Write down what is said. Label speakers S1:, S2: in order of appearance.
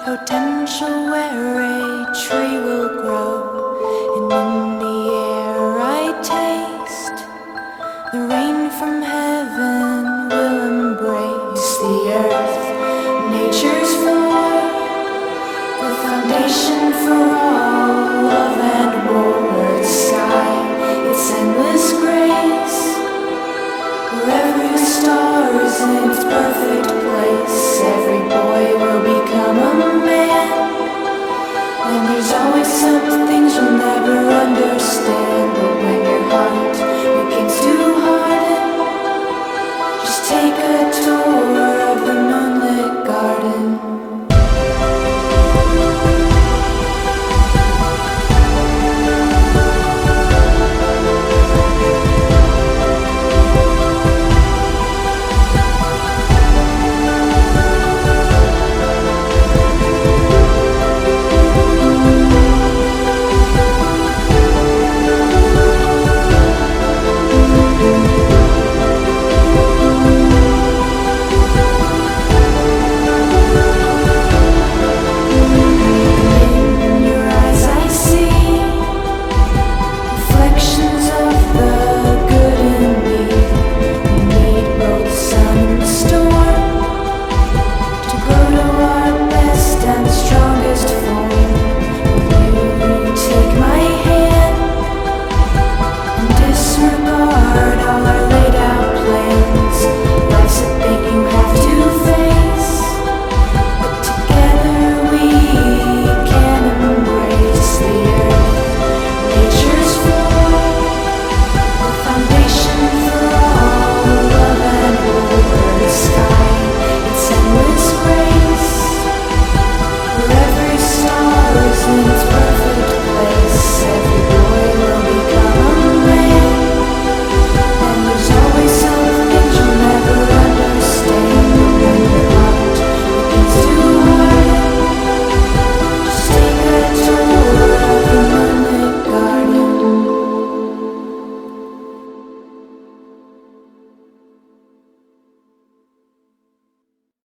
S1: potential where a tree will grow, and in the air I taste the rain from heaven will embrace the earth, nature's floor, the foundation for all love and war, the sky, its endless grace, where every star is in its perfect